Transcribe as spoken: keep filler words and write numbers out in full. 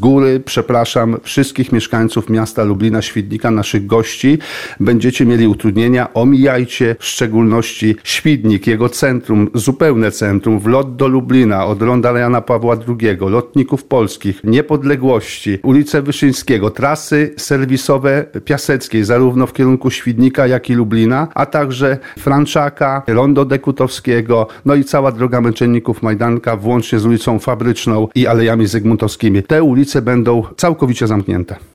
góry przepraszam wszystkich mieszkańców miasta Lublina, Świdnika, naszych gości. Będziecie mieli utrudnienia, omijajcie w szczególności Świdnik, jego centrum, zupełne centrum, wlot do Lublina od ronda Jana Pawła drugiego, Lotników Polskich, Niepodległości, ulicę Wyszyńskiego, trasy serwisowe Piaseckiej, zarówno w kierunku Świdnika, jak i Lublina, a także Franczaka, rondo Dekutowskiego, no i cała droga Męczenników Majdanka, włącznie z ulicą Fabryczną i Alejami Zygmuntowskimi. Te ulice będą całkowicie zamknięte.